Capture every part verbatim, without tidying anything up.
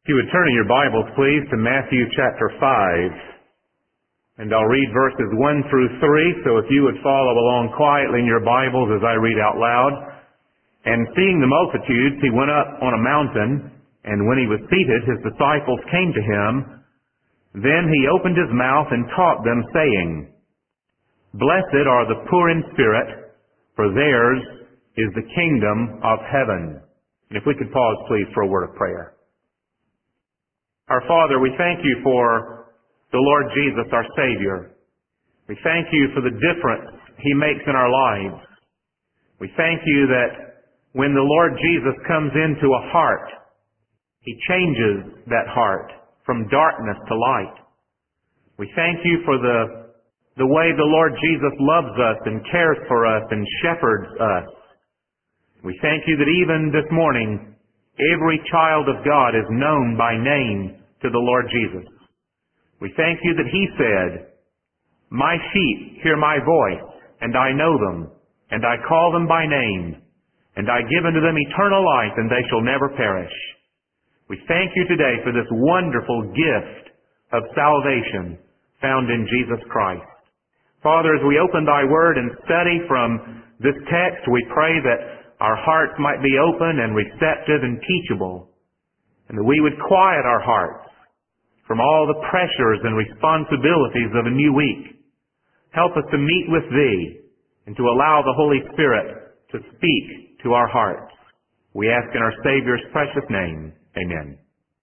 If you would turn in your Bibles, please, to Matthew chapter five. And I'll read verses one through three, so if you would follow along quietly in your Bibles as I read out loud. And seeing the multitudes, he went up on a mountain, and when he was seated, his disciples came to him. Then he opened his mouth and taught them, saying, Blessed are the poor in spirit, for theirs is the kingdom of heaven. And if we could pause, please, for a word of prayer. Our Father, we thank you for the Lord Jesus, our Savior. We thank you for the difference He makes in our lives. We thank you that when the Lord Jesus comes into a heart, He changes that heart from darkness to light. We thank you for the, the way the Lord Jesus loves us and cares for us and shepherds us. We thank you that even this morning, every child of God is known by name to the Lord Jesus. We thank you that He said, My sheep hear my voice, and I know them, and I call them by name, and I give unto them eternal life, and they shall never perish. We thank you today for this wonderful gift of salvation found in Jesus Christ. Father, as we open thy word and study from this text, we pray that our hearts might be open and receptive and teachable, and that we would quiet our hearts from all the pressures and responsibilities of a new week. Help us to meet with Thee and to allow the Holy Spirit to speak to our hearts. We ask in our Savior's precious name. Amen.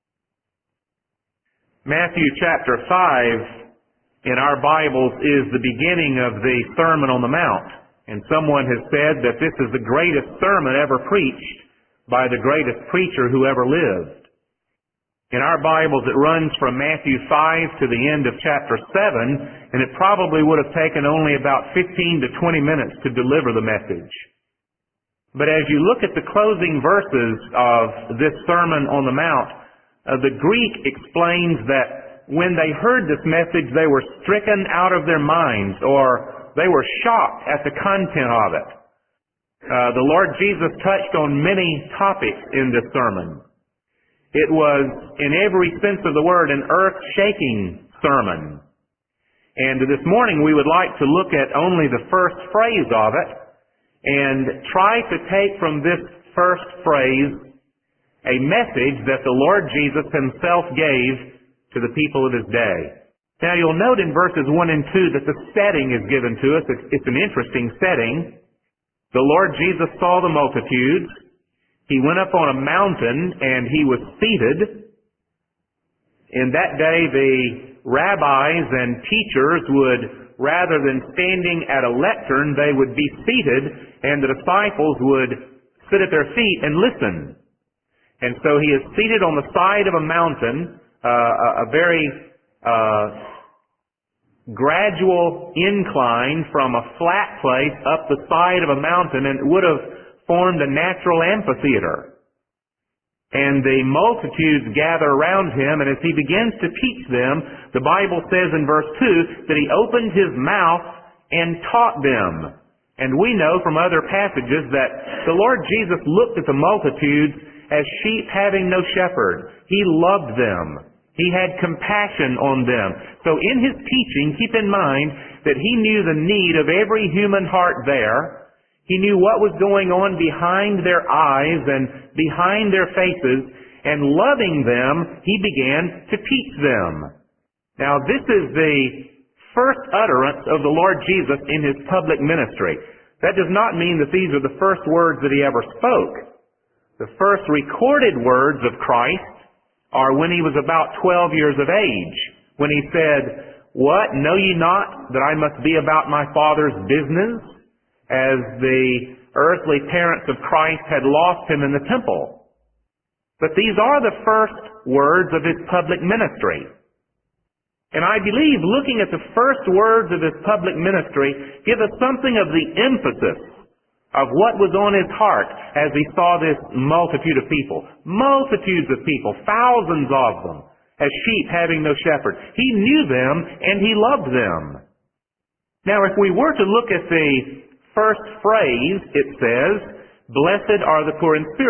Matthew chapter five in our Bibles is the beginning of the Sermon on the Mount. And someone has said that this is the greatest sermon ever preached by the greatest preacher who ever lived. In our Bibles, it runs from Matthew five to the end of chapter seven, and it probably would have taken only about fifteen to twenty minutes to deliver the message. But as you look at the closing verses of this Sermon on the Mount, uh, the Greek explains that when they heard this message, they were stricken out of their minds, or they were shocked at the content of it. Uh, the Lord Jesus touched on many topics in this sermon. It was, in every sense of the word, an earth-shaking sermon. And this morning we would like to look at only the first phrase of it and try to take from this first phrase a message that the Lord Jesus Himself gave to the people of His day. Now you'll note in verses one and two that the setting is given to us. It's, it's an interesting setting. The Lord Jesus saw the multitudes. He went up on a mountain and He was seated. In that day, the rabbis and teachers would, rather than standing at a lectern, they would be seated, and the disciples would sit at their feet and listen. And so He is seated on the side of a mountain, uh, a very uh, gradual incline from a flat place up the side of a mountain, and it would have formed a natural amphitheater. And the multitudes gather around Him, and as He begins to teach them, the Bible says in verse two that He opened His mouth and taught them. And we know from other passages that the Lord Jesus looked at the multitudes as sheep having no shepherd. He loved them. He had compassion on them. So in His teaching, keep in mind that He knew the need of every human heart there. He knew what was going on behind their eyes and behind their faces, and loving them, He began to teach them. Now, this is the first utterance of the Lord Jesus in His public ministry. That does not mean that these are the first words that He ever spoke. The first recorded words of Christ are when He was about twelve years of age, when He said, What, know ye not that I must be about my Father's business? As the earthly parents of Christ had lost Him in the temple. But these are the first words of His public ministry. And I believe looking at the first words of His public ministry give us something of the emphasis of what was on His heart as He saw this multitude of people. Multitudes of people, thousands of them, as sheep having no shepherd. He knew them and He loved them. Now if we were to look at the first phrase, it says, Blessed are the poor in spirit.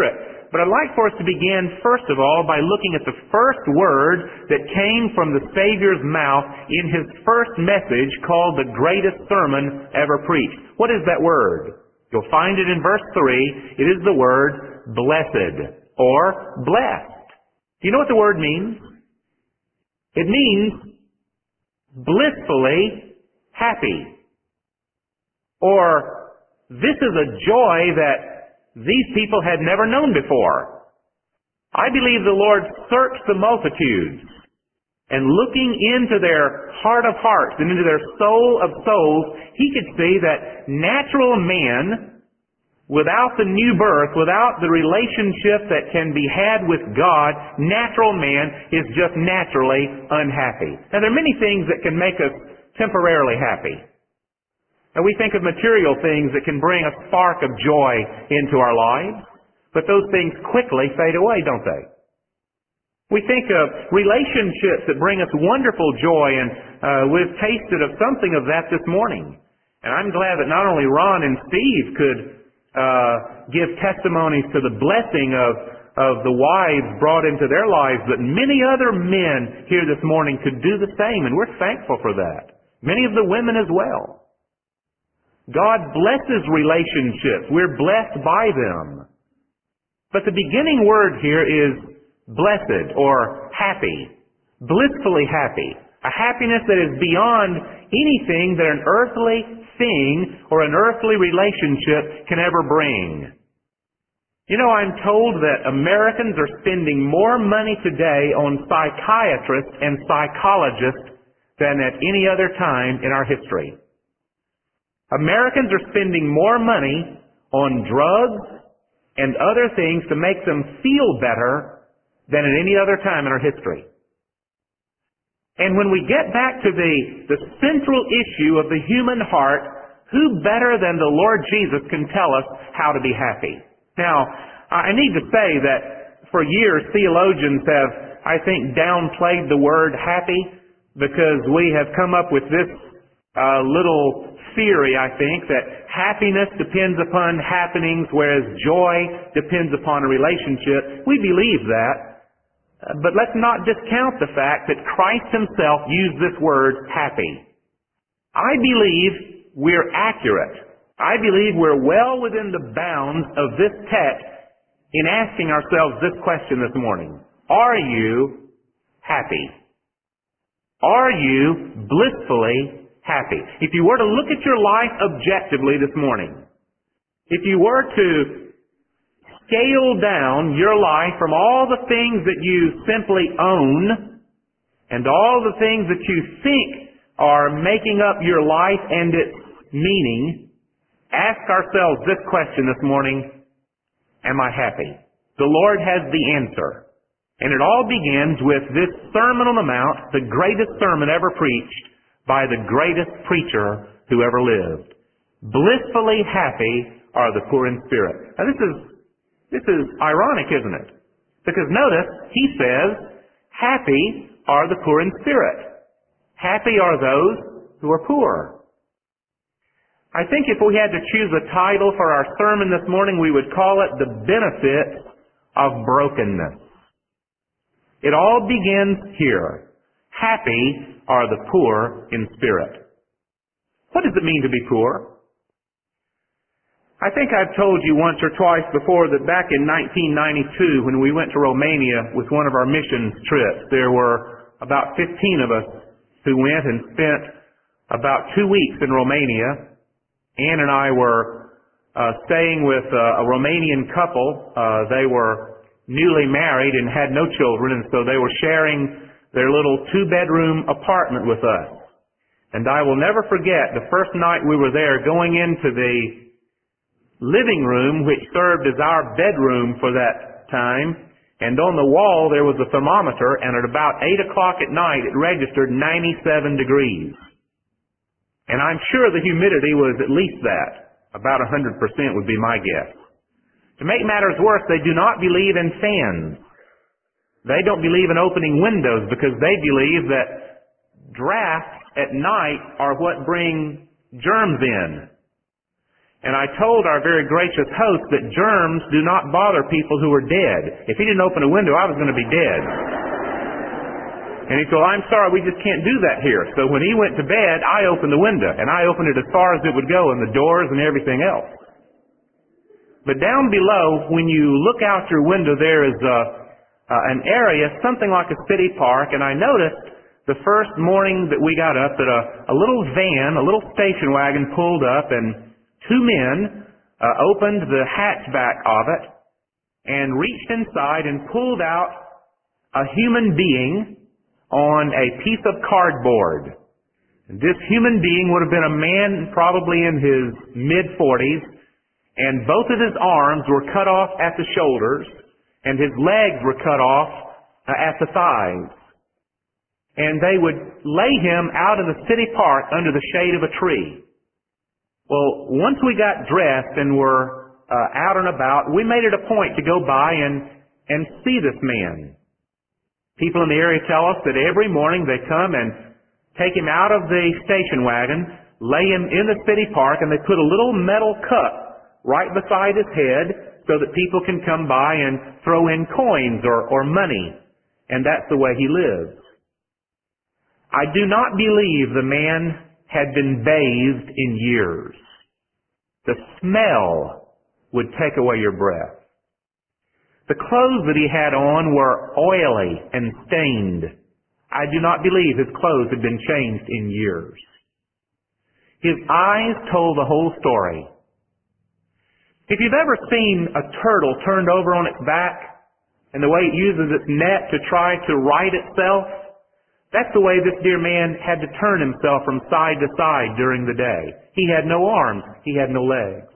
But I'd like for us to begin, first of all, by looking at the first word that came from the Savior's mouth in His first message called the greatest sermon ever preached. What is that word? You'll find it in verse three. It is the word blessed or blessed. Do you know what the word means? It means blissfully happy. Or, this is a joy that these people had never known before. I believe the Lord searched the multitudes, and looking into their heart of hearts and into their soul of souls, He could see that natural man, without the new birth, without the relationship that can be had with God, natural man is just naturally unhappy. Now, there are many things that can make us temporarily happy. And we think of material things that can bring a spark of joy into our lives, but those things quickly fade away, don't they? We think of relationships that bring us wonderful joy, and uh, we've tasted of something of that this morning. And I'm glad that not only Ron and Steve could uh, give testimonies to the blessing of, of the wives brought into their lives, but many other men here this morning could do the same, and we're thankful for that. Many of the women as well. God blesses relationships. We're blessed by them. But the beginning word here is blessed or happy, blissfully happy, a happiness that is beyond anything that an earthly thing or an earthly relationship can ever bring. You know, I'm told that Americans are spending more money today on psychiatrists and psychologists than at any other time in our history. Americans are spending more money on drugs and other things to make them feel better than at any other time in our history. And when we get back to the, the central issue of the human heart, who better than the Lord Jesus can tell us how to be happy? Now, I need to say that for years theologians have, I think, downplayed the word happy because we have come up with this uh, little theory, I think, that happiness depends upon happenings, whereas joy depends upon a relationship. We believe that, but let's not discount the fact that Christ Himself used this word happy. I believe we're accurate. I believe we're well within the bounds of this text in asking ourselves this question this morning. Are you happy? Are you blissfully happy? If you were to look at your life objectively this morning, if you were to scale down your life from all the things that you simply own and all the things that you think are making up your life and its meaning, ask ourselves this question this morning: am I happy? The Lord has the answer. And it all begins with this Sermon on the Mount, the greatest sermon ever preached by the greatest preacher who ever lived. Blissfully happy are the poor in spirit. Now this is, this is ironic, isn't it? Because notice, he says, happy are the poor in spirit. Happy are those who are poor. I think if we had to choose a title for our sermon this morning, we would call it The Benefits of Brokenness. It all begins here. Happy are the poor in spirit. What does it mean to be poor? I think I've told you once or twice before that back in nineteen ninety-two, when we went to Romania with one of our missions trips, there were about fifteen of us who went and spent about two weeks in Romania. Ann and I were uh, staying with uh, a Romanian couple. Uh, they were newly married and had no children, and so they were sharing their little two-bedroom apartment with us. And I will never forget the first night we were there, going into the living room, which served as our bedroom for that time, and on the wall there was a thermometer, and at about eight o'clock at night it registered ninety-seven degrees. And I'm sure the humidity was at least that. About one hundred percent would be my guess. To make matters worse, they do not believe in fans. They don't believe in opening windows because they believe that drafts at night are what bring germs in. And I told our very gracious host that germs do not bother people who are dead. If he didn't open a window, I was going to be dead. And he said, I'm sorry, we just can't do that here. So when he went to bed, I opened the window, and I opened it as far as it would go, and the doors and everything else. But down below, when you look out your window, there is a, uh, an area, something like a city park, and I noticed the first morning that we got up that a, a little van, a little station wagon pulled up, and two men uh, opened the hatchback of it and reached inside and pulled out a human being on a piece of cardboard. And this human being would have been a man probably in his mid-forties, and both of his arms were cut off at the shoulders, and his legs were cut off uh, at the thighs. And they would lay him out in the city park under the shade of a tree. Well, once we got dressed and were uh, out and about, we made it a point to go by and, and see this man. People in the area tell us that every morning they come and take him out of the station wagon, lay him in the city park, and they put a little metal cup right beside his head so that people can come by and throw in coins or, or money. And that's the way he lives. I do not believe the man had been bathed in years. The smell would take away your breath. The clothes that he had on were oily and stained. I do not believe his clothes had been changed in years. His eyes told the whole story. If you've ever seen a turtle turned over on its back and the way it uses its net to try to right itself, that's the way this dear man had to turn himself from side to side during the day. He had no arms. He had no legs.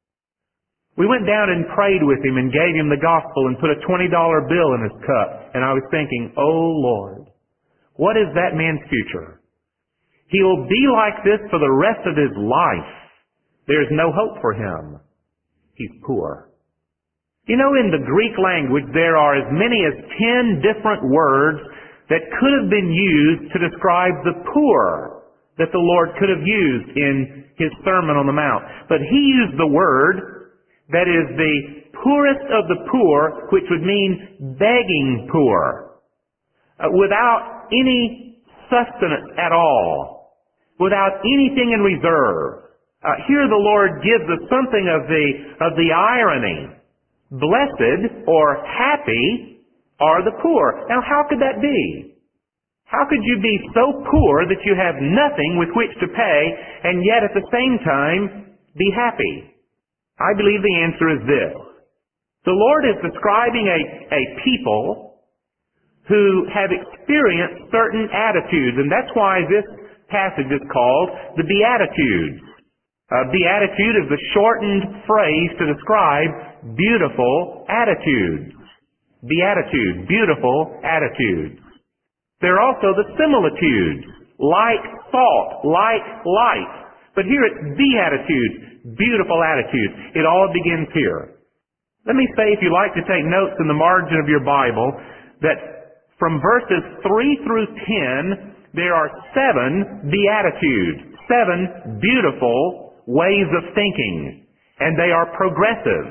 We went down and prayed with him and gave him the gospel and put a twenty dollar bill in his cup. And I was thinking, oh Lord, what is that man's future? He'll be like this for the rest of his life. There's no hope for him. He's poor. You know, in the Greek language, there are as many as ten different words that could have been used to describe the poor that the Lord could have used in His Sermon on the Mount. But He used the word that is the poorest of the poor, which would mean begging poor, uh, without any sustenance at all, without anything in reserve. Uh, here the Lord gives us something of the, of the irony. Blessed or happy are the poor. Now how could that be? How could you be so poor that you have nothing with which to pay and yet at the same time be happy? I believe the answer is this. The Lord is describing a, a people who have experienced certain attitudes, and that's why this passage is called the Beatitudes. Uh, Beatitude is the shortened phrase to describe beautiful attitudes. Beatitude, beautiful attitudes. There are also the similitudes, like salt, like light. But here it's beatitude, beautiful attitude. It all begins here. Let me say, if you like to take notes in the margin of your Bible, that from verses three through ten, there are seven beatitudes, seven beautiful ways of thinking, and they are progressive.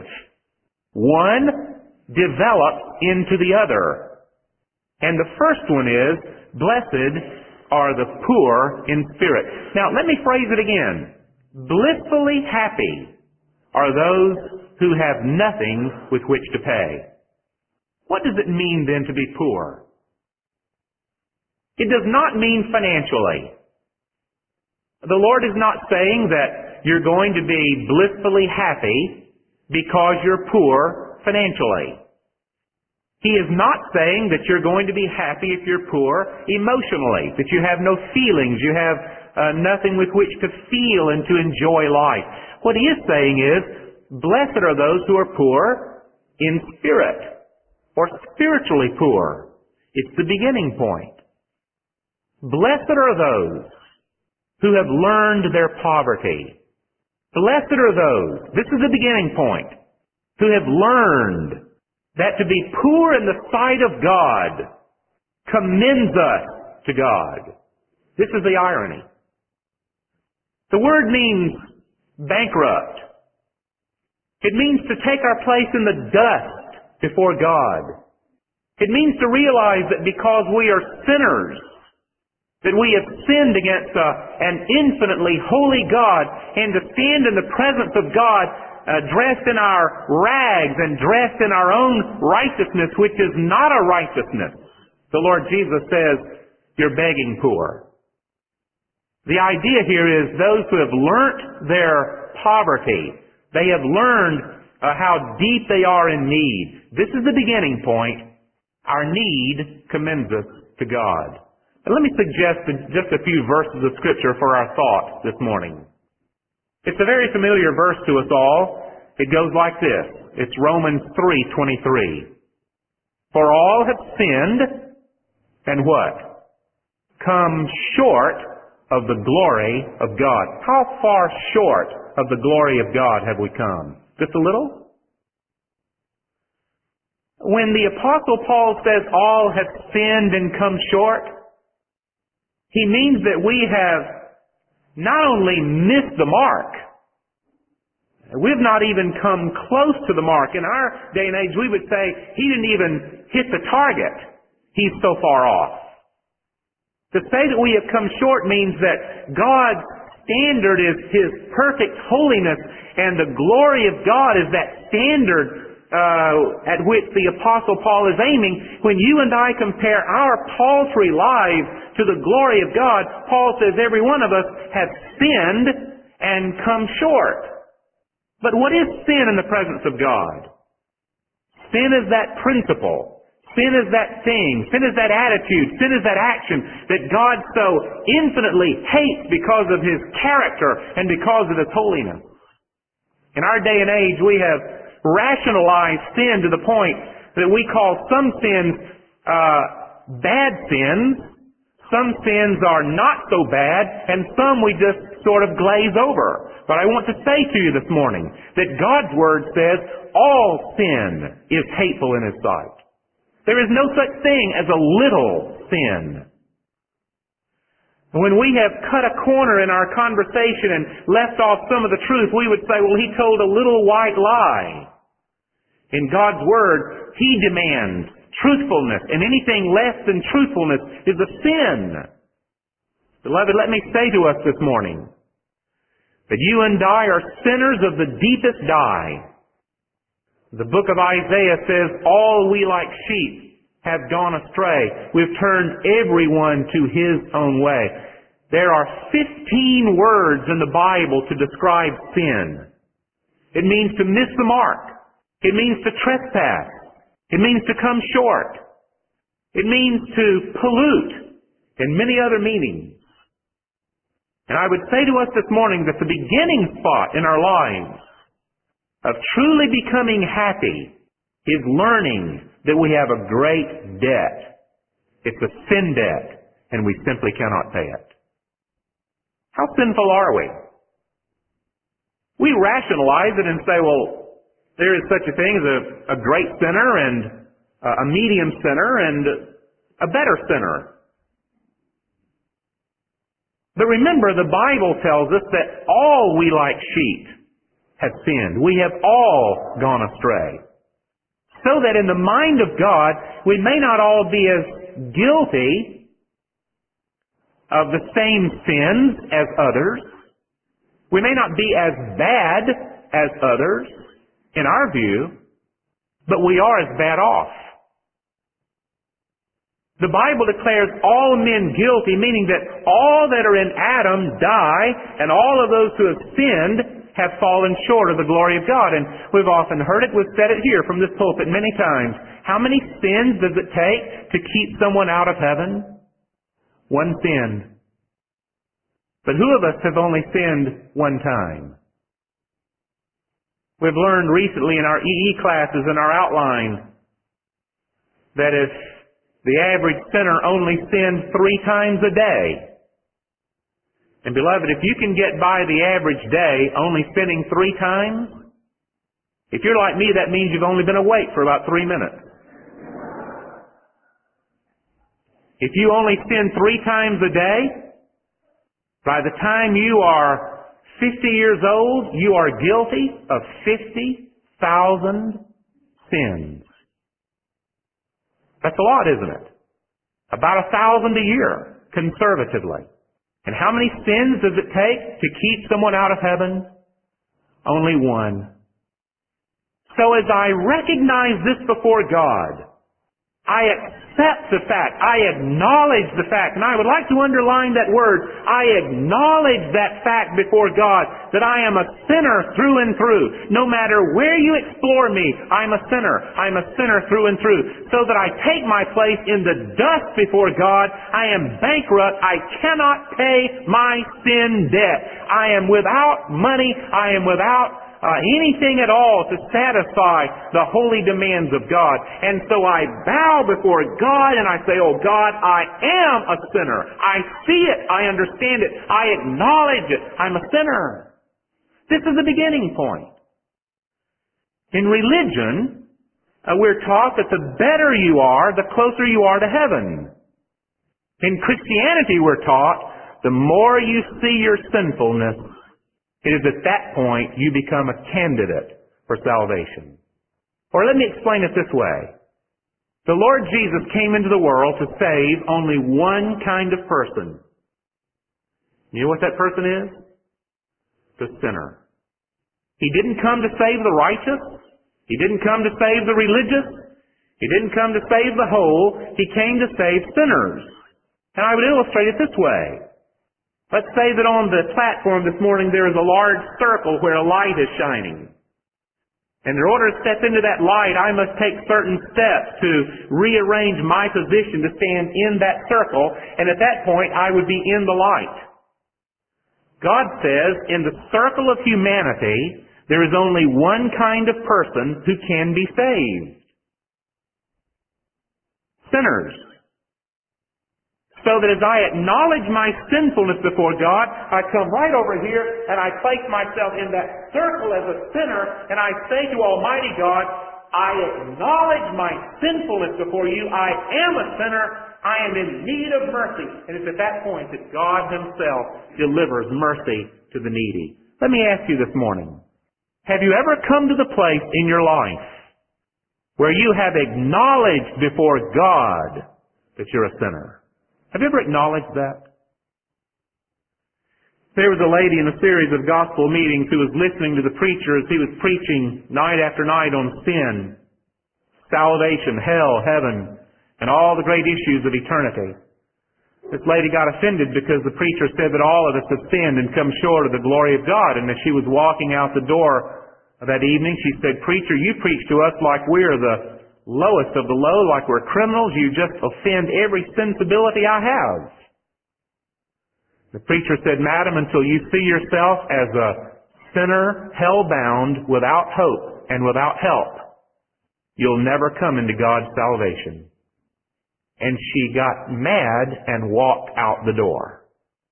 One develops into the other. And the first one is, blessed are the poor in spirit. Now, let me phrase it again. Blissfully happy are those who have nothing with which to pay. What does it mean then to be poor? It does not mean financially. The Lord is not saying that you're going to be blissfully happy because you're poor financially. He is not saying that you're going to be happy if you're poor emotionally, that you have no feelings, you have uh, nothing with which to feel and to enjoy life. What he is saying is, blessed are those who are poor in spirit, or spiritually poor. It's the beginning point. Blessed are those who have learned their poverty. Blessed are those, this is the beginning point, who have learned that to be poor in the sight of God commends us to God. This is the irony. The word means bankrupt, It means to take our place in the dust before God. It means to realize that because we are sinners, that we have sinned against a, an infinitely holy God, and to stand in the presence of God uh, dressed in our rags and dressed in our own righteousness, which is not a righteousness. The Lord Jesus says, you're begging poor. The idea here is those who have learnt their poverty, they have learned uh, how deep they are in need. This is the beginning point. Our need commends us to God. And let me suggest just a few verses of Scripture for our thought this morning. It's a very familiar verse to us all. It goes like this. It's Romans three twenty-three. For all have sinned and what? Come short of the glory of God. How far short of the glory of God have we come? Just a little? When the Apostle Paul says all have sinned and come short, he means that we have not only missed the mark, we've not even come close to the mark. In our day and age, we would say he didn't even hit the target. He's so far off. To say that we have come short means that God's standard is His perfect holiness, and the glory of God is that standard uh, at which the Apostle Paul is aiming. When you and I compare our paltry lives to the glory of God, Paul says every one of us has sinned and come short. But what is sin in the presence of God? Sin is that principle. Sin is that thing. Sin is that attitude. Sin is that action that God so infinitely hates because of His character and because of His holiness. In our day and age, we have rationalized sin to the point that we call some sins uh, bad sins, some sins are not so bad, and some we just sort of glaze over. But I want to say to you this morning that God's Word says all sin is hateful in His sight. There is no such thing as a little sin. When we have cut a corner in our conversation and left off some of the truth, we would say, well, he told a little white lie. In God's Word, He demands truthfulness, and anything less than truthfulness is a sin. Beloved, let me say to us this morning that you and I are sinners of the deepest dye. The book of Isaiah says, all we like sheep have gone astray. We've turned everyone to his own way. There are fifteen words in the Bible to describe sin. It means to miss the mark. It means to trespass. It means to come short. It means to pollute, and many other meanings. And I would say to us this morning that the beginning spot in our lives of truly becoming happy is learning that we have a great debt. It's a sin debt, and we simply cannot pay it. How sinful are we? We rationalize it and say, well, there is such a thing as a, a great sinner and a medium sinner and a better sinner. But remember, the Bible tells us that all we like sheep have sinned. We have all gone astray. So that in the mind of God, we may not all be as guilty of the same sins as others. We may not be as bad as others, in our view, but we are as bad off. The Bible declares all men guilty, meaning that all that are in Adam die, and all of those who have sinned have fallen short of the glory of God. And we've often heard it, we've said it here from this pulpit many times. How many sins does it take to keep someone out of heaven? One sin. But who of us have only sinned one time? We've learned recently in our E E classes and our outline that if the average sinner only sins three times a day, and beloved, if you can get by the average day only sinning three times, if you're like me, that means you've only been awake for about three minutes. If you only sin three times a day, by the time you are fifty years old, you are guilty of fifty thousand sins. That's a lot, isn't it? About a thousand a year, conservatively. And how many sins does it take to keep someone out of heaven? Only one. So as I recognize this before God, I accept the fact, I acknowledge the fact, and I would like to underline that word, I acknowledge that fact before God, that I am a sinner through and through. No matter where you explore me, I'm a sinner. I'm a sinner through and through. So that I take my place in the dust before God, I am bankrupt. I cannot pay my sin debt. I am without money. I am without Uh, anything at all to satisfy the holy demands of God. And so I bow before God and I say, oh God, I am a sinner. I see it. I understand it. I acknowledge it. I'm a sinner. This is the beginning point. In religion, uh, we're taught that the better you are, the closer you are to heaven. In Christianity, we're taught the more you see your sinfulness, it is at that point you become a candidate for salvation. Or let me explain it this way. The Lord Jesus came into the world to save only one kind of person. You know what that person is? The sinner. He didn't come to save the righteous. He didn't come to save the religious. He didn't come to save the whole. He came to save sinners. And I would illustrate it this way. Let's say that on the platform this morning there is a large circle where a light is shining. And in order to step into that light, I must take certain steps to rearrange my position to stand in that circle, and at that point I would be in the light. God says in the circle of humanity, there is only one kind of person who can be saved. Sinners. So that as I acknowledge my sinfulness before God, I come right over here and I place myself in that circle as a sinner and I say to Almighty God, I acknowledge my sinfulness before you. I am a sinner. I am in need of mercy. And it's at that point that God Himself delivers mercy to the needy. Let me ask you this morning, have you ever come to the place in your life where you have acknowledged before God that you're a sinner? Have you ever acknowledged that? There was a lady in a series of gospel meetings who was listening to the preacher as he was preaching night after night on sin, salvation, hell, heaven, and all the great issues of eternity. This lady got offended because the preacher said that all of us have sinned and come short of the glory of God. And as she was walking out the door that evening, she said, "Preacher, you preach to us like we're the lowest of the low, like we're criminals. You just offend every sensibility I have." The preacher said, "Madam, until you see yourself as a sinner, hell-bound, without hope and without help, you'll never come into God's salvation." And she got mad and walked out the door.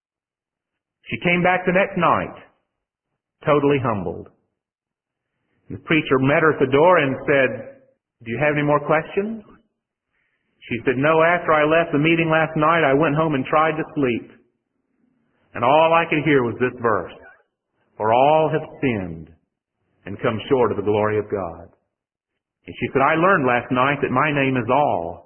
She came back the next night, totally humbled. The preacher met her at the door and said, "Do you have any more questions?" She said, "No, after I left the meeting last night, I went home and tried to sleep. And all I could hear was this verse, for all have sinned and come short of the glory of God." And she said, "I learned last night that my name is All.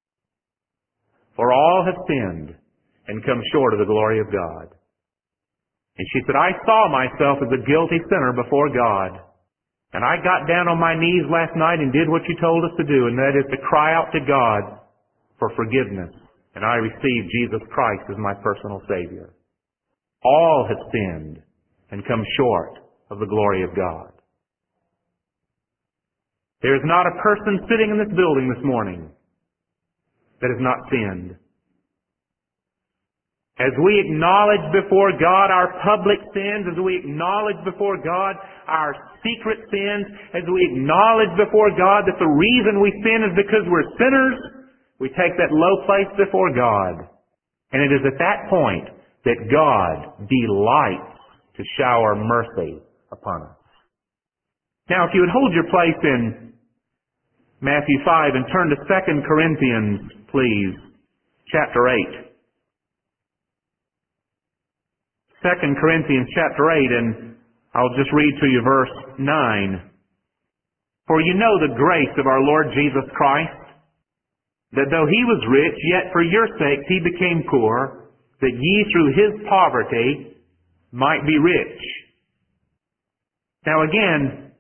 For all have sinned and come short of the glory of God." And she said, "I saw myself as a guilty sinner before God. And I got down on my knees last night and did what you told us to do, and that is to cry out to God for forgiveness. And I received Jesus Christ as my personal Savior. All have sinned and come short of the glory of God." There is not a person sitting in this building this morning that has not sinned. As we acknowledge before God our public sins, as we acknowledge before God our secret sins, as we acknowledge before God that the reason we sin is because we're sinners, we take that low place before God. And it is at that point that God delights to shower mercy upon us. Now, if you would hold your place in Matthew five and turn to Second Corinthians, please, chapter eight. Second Corinthians chapter eight, and I'll just read to you verse nine. For you know the grace of our Lord Jesus Christ, that though He was rich, yet for your sakes He became poor, that ye through His poverty might be rich. Now again,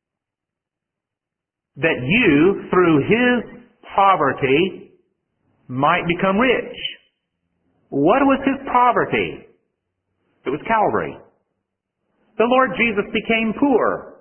that you through His poverty might become rich. What was His poverty? It was Calvary. The Lord Jesus became poor.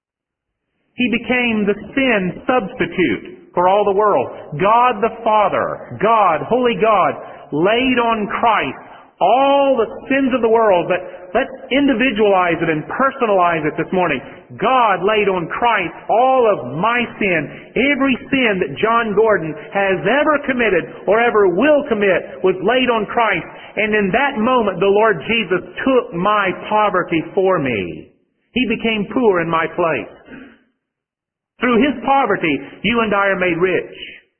He became the sin substitute for all the world. God the Father, God, Holy God, laid on Christ all the sins of the world. But let's individualize it and personalize it this morning. God laid on Christ all of my sin. Every sin that John Gordon has ever committed or ever will commit was laid on Christ. And in that moment, the Lord Jesus took my poverty for me. He became poor in my place. Through His poverty, you and I are made rich.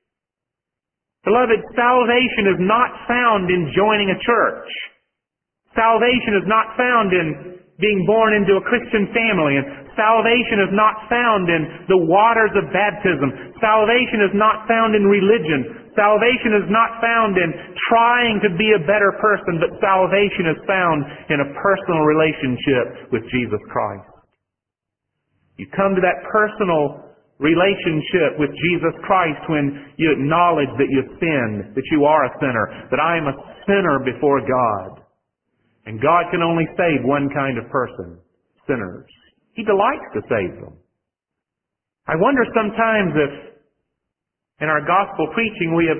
Beloved, salvation is not found in joining a church. Salvation is not found in being born into a Christian family. And salvation is not found in the waters of baptism. Salvation is not found in religion. Salvation is not found in trying to be a better person, but salvation is found in a personal relationship with Jesus Christ. You come to that personal relationship with Jesus Christ when you acknowledge that you've sinned, that you are a sinner, that I am a sinner before God. And God can only save one kind of person, sinners. He delights to save them. I wonder sometimes if in our gospel preaching we have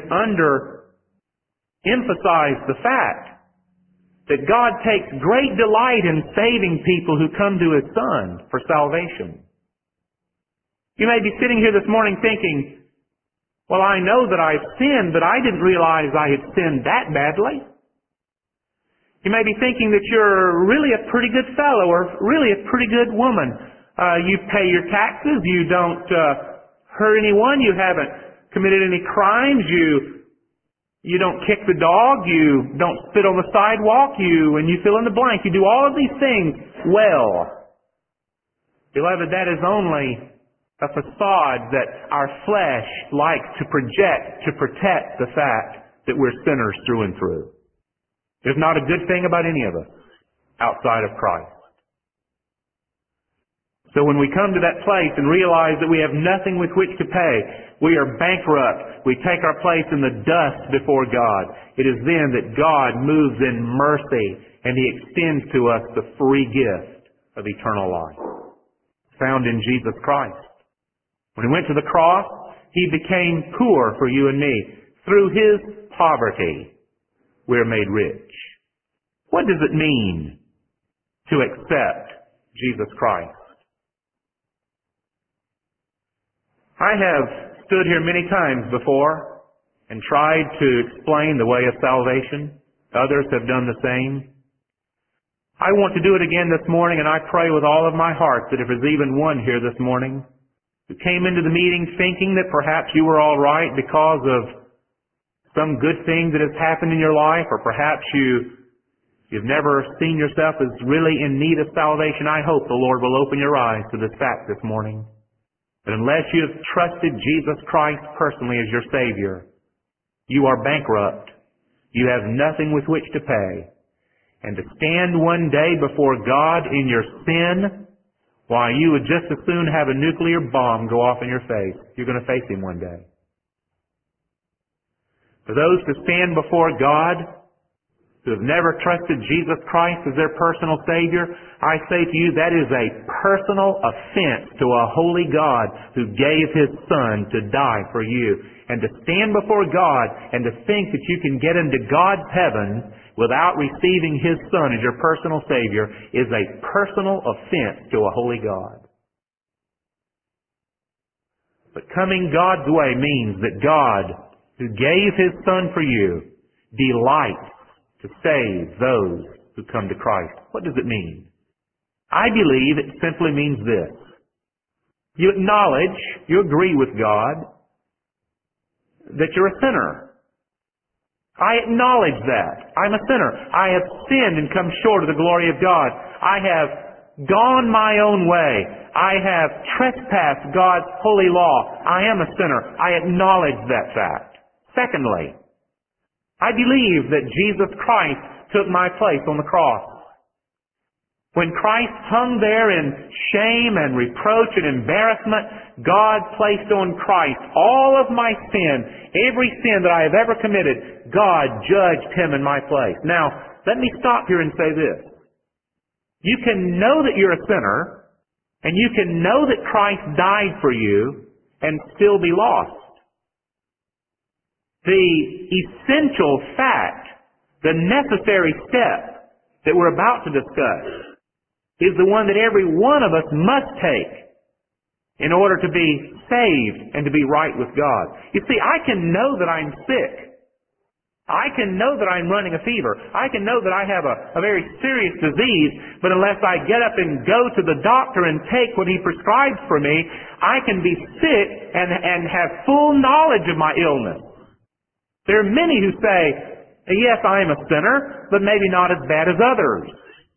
under-emphasized the fact that God takes great delight in saving people who come to His Son for salvation. You may be sitting here this morning thinking, well, I know that I've sinned, but I didn't realize I had sinned that badly. You may be thinking that you're really a pretty good fellow or really a pretty good woman. Uh, you pay your taxes, you don't uh, hurt anyone, you haven't committed any crimes, you you don't kick the dog, you don't spit on the sidewalk, you and you fill in the blank. You do all of these things well. Beloved, that is only a facade that our flesh likes to project to protect the fact that we're sinners through and through. There's not a good thing about any of us outside of Christ. So when we come to that place and realize that we have nothing with which to pay, we are bankrupt, we take our place in the dust before God, it is then that God moves in mercy and He extends to us the free gift of eternal life, found in Jesus Christ. When He went to the cross, He became poor for you and me. Through His poverty, we're made rich. What does it mean to accept Jesus Christ? I have stood here many times before and tried to explain the way of salvation. Others have done the same. I want to do it again this morning, and I pray with all of my heart that if there's even one here this morning who came into the meeting thinking that perhaps you were all right because of some good thing that has happened in your life, or perhaps you, you've never seen yourself as really in need of salvation, I hope the Lord will open your eyes to this fact this morning. But unless you have trusted Jesus Christ personally as your Savior, you are bankrupt. You have nothing with which to pay. And to stand one day before God in your sin, why, you would just as soon have a nuclear bomb go off in your face. You're going to face Him one day. For those to stand before God who have never trusted Jesus Christ as their personal Savior, I say to you, that is a personal offense to a holy God who gave His Son to die for you. And to stand before God and to think that you can get into God's heaven without receiving His Son as your personal Savior is a personal offense to a holy God. But coming God's way means that God, who gave His Son for you, delights to save those who come to Christ. What does it mean? I believe it simply means this. You acknowledge, you agree with God that you're a sinner. I acknowledge that. I'm a sinner. I have sinned and come short of the glory of God. I have gone my own way. I have trespassed God's holy law. I am a sinner. I acknowledge that fact. Secondly, I believe that Jesus Christ took my place on the cross. When Christ hung there in shame and reproach and embarrassment, God placed on Christ all of my sin, every sin that I have ever committed. God judged Him in my place. Now, let me stop here and say this. You can know that you're a sinner, and you can know that Christ died for you, and still be lost. The essential fact, the necessary step that we're about to discuss, is the one that every one of us must take in order to be saved and to be right with God. You see, I can know that I'm sick. I can know that I'm running a fever. I can know that I have a, a very serious disease, but unless I get up and go to the doctor and take what he prescribes for me, I can be sick and, and have full knowledge of my illness. There are many who say, yes, I am a sinner, but maybe not as bad as others.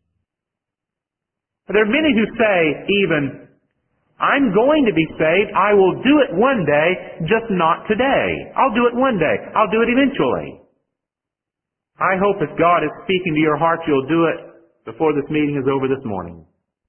There are many who say even, I'm going to be saved, I will do it one day, just not today. I'll do it one day. I'll do it eventually. I hope if God is speaking to your heart, you'll do it before this meeting is over this morning.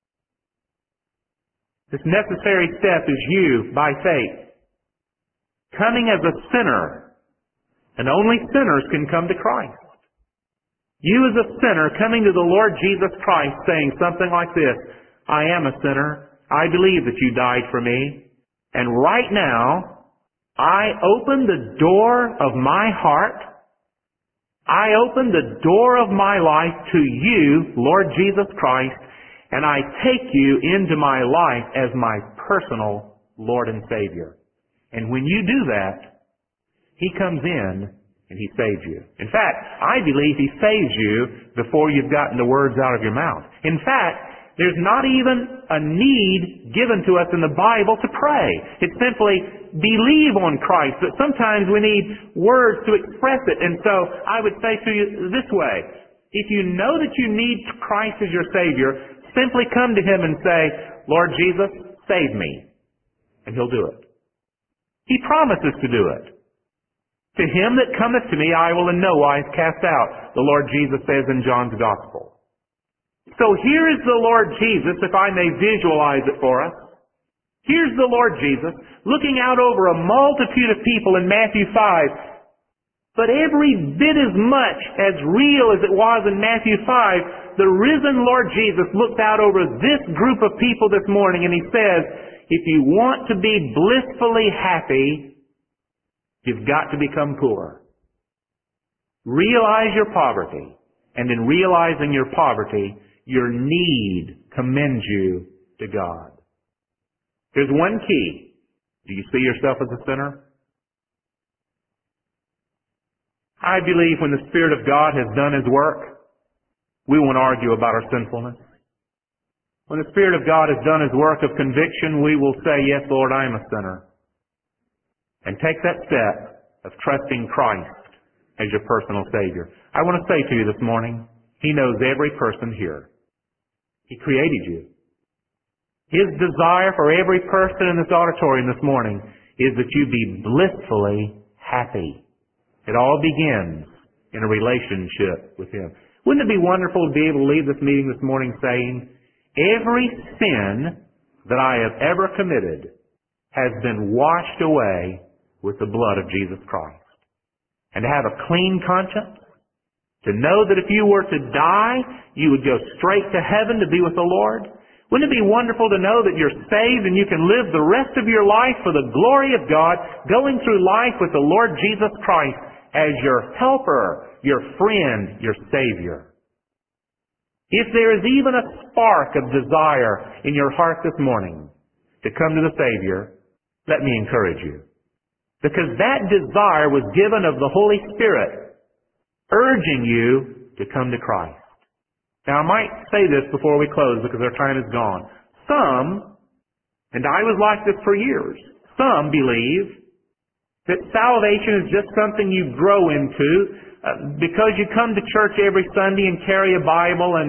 This necessary step is you, by faith, coming as a sinner, and only sinners can come to Christ. You as a sinner coming to the Lord Jesus Christ saying something like this, I am a sinner. I believe that you died for me. And right now, I open the door of my heart. I open the door of my life to you, Lord Jesus Christ, and I take you into my life as my personal Lord and Savior. And when you do that, He comes in and He saves you. In fact, I believe He saves you before you've gotten the words out of your mouth. In fact, there's not even a need given to us in the Bible to pray. It's simply believe on Christ. But sometimes we need words to express it. And so I would say to you this way. If you know that you need Christ as your Savior, simply come to Him and say, Lord Jesus, save me. And He'll do it. He promises to do it. To him that cometh to me, I will in no wise cast out, the Lord Jesus says in John's Gospel. So here is the Lord Jesus, if I may visualize it for us. Here's the Lord Jesus, looking out over a multitude of people in Matthew five. But every bit as much as real as it was in Matthew five, the risen Lord Jesus looked out over this group of people this morning and He says, if you want to be blissfully happy, you've got to become poor. Realize your poverty. And in realizing your poverty, your need commends you to God. There's one key. Do you see yourself as a sinner? I believe when the Spirit of God has done His work, we won't argue about our sinfulness. When the Spirit of God has done His work of conviction, we will say, yes, Lord, I am a sinner. And take that step of trusting Christ as your personal Savior. I want to say to you this morning, He knows every person here. He created you. His desire for every person in this auditorium this morning is that you be blissfully happy. It all begins in a relationship with Him. Wouldn't it be wonderful to be able to leave this meeting this morning saying, every sin that I have ever committed has been washed away with the blood of Jesus Christ. And to have a clean conscience, to know that if you were to die, you would go straight to heaven to be with the Lord. Wouldn't it be wonderful to know that you're saved and you can live the rest of your life for the glory of God, going through life with the Lord Jesus Christ as your helper, your friend, your Savior. If there is even a spark of desire in your heart this morning to come to the Savior, let me encourage you. Because that desire was given of the Holy Spirit, urging you to come to Christ. Now, I might say this before we close because our time is gone. Some, and I was like this for years, some believe that salvation is just something you grow into uh, because you come to church every Sunday and carry a Bible and,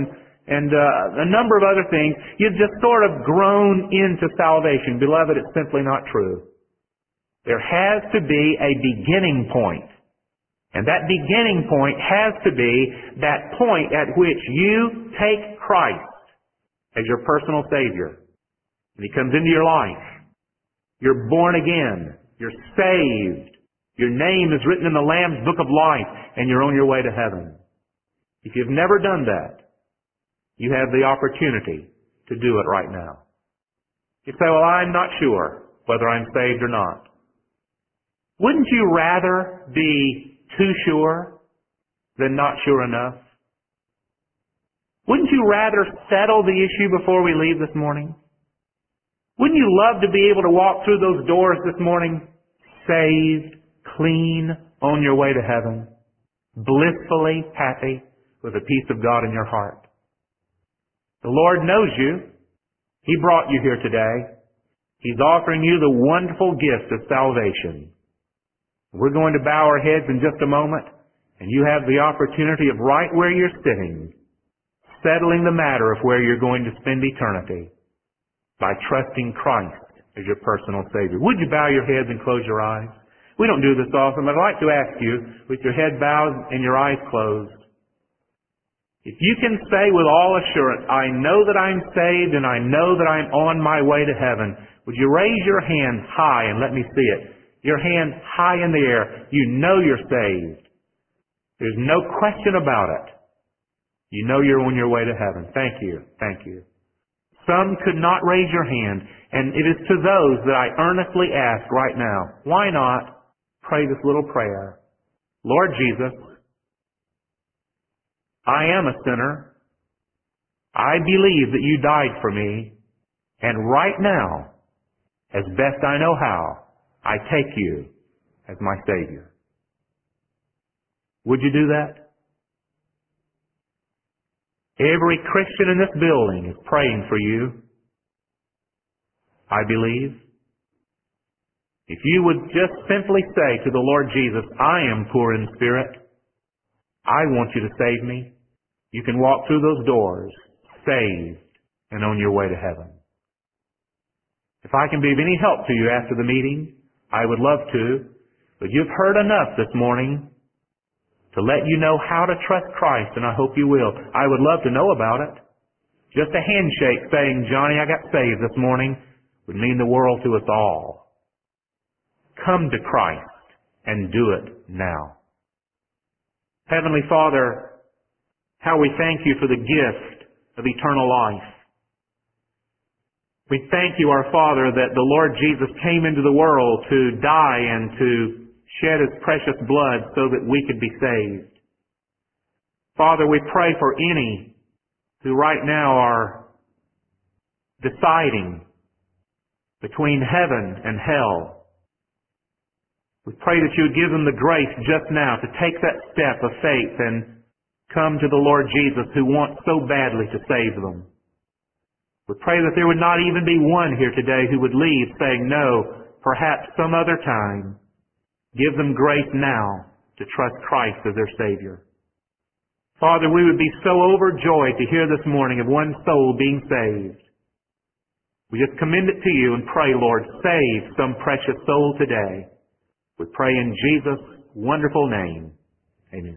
and uh, a number of other things. You've just sort of grown into salvation. Beloved, it's simply not true. There has to be a beginning point. And that beginning point has to be that point at which you take Christ as your personal Savior. And He comes into your life. You're born again. You're saved. Your name is written in the Lamb's Book of Life, and you're on your way to heaven. If you've never done that, you have the opportunity to do it right now. You say, well, I'm not sure whether I'm saved or not. Wouldn't you rather be too sure than not sure enough? Wouldn't you rather settle the issue before we leave this morning? Wouldn't you love to be able to walk through those doors this morning, saved, clean, on your way to heaven, blissfully happy with the peace of God in your heart? The Lord knows you. He brought you here today. He's offering you the wonderful gift of salvation. We're going to bow our heads in just a moment, and you have the opportunity of right where you're sitting, settling the matter of where you're going to spend eternity by trusting Christ as your personal Savior. Would you bow your heads and close your eyes? We don't do this often, but I'd like to ask you, with your head bowed and your eyes closed, if you can say with all assurance, I know that I'm saved and I know that I'm on my way to heaven, would you raise your hand high and let me see it? Your hand high in the air. You know you're saved. There's no question about it. You know you're on your way to heaven. Thank you. Thank you. Some could not raise your hand, and it is to those that I earnestly ask right now, why not pray this little prayer? Lord Jesus, I am a sinner. I believe that you died for me, and right now, as best I know how, I take you as my Savior. Would you do that? Every Christian in this building is praying for you. I believe. If you would just simply say to the Lord Jesus, I am poor in spirit. I want you to save me. You can walk through those doors, saved, and on your way to heaven. If I can be of any help to you after the meeting, I would love to, but you've heard enough this morning to let you know how to trust Christ, and I hope you will. I would love to know about it. Just a handshake saying, Johnny, I got saved this morning, would mean the world to us all. Come to Christ and do it now. Heavenly Father, how we thank you for the gift of eternal life. We thank you, our Father, that the Lord Jesus came into the world to die and to shed His precious blood so that we could be saved. Father, we pray for any who right now are deciding between heaven and hell. We pray that you would give them the grace just now to take that step of faith and come to the Lord Jesus who wants so badly to save them. We pray that there would not even be one here today who would leave saying, no, perhaps some other time. Give them grace now to trust Christ as their Savior. Father, we would be so overjoyed to hear this morning of one soul being saved. We just commend it to you and pray, Lord, save some precious soul today. We pray in Jesus' wonderful name. Amen.